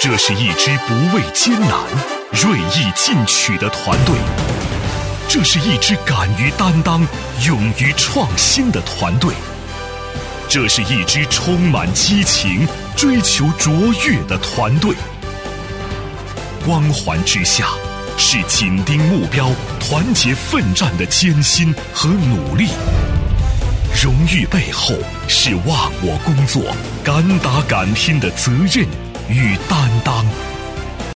这是一支不畏艰难、锐意进取的团队，这是一支敢于担当、勇于创新的团队，这是一支充满激情、追求卓越的团队。光环之下，是紧盯目标、团结奋战的艰辛和努力；荣誉背后，是忘我工作、敢打敢拼的责任与担当。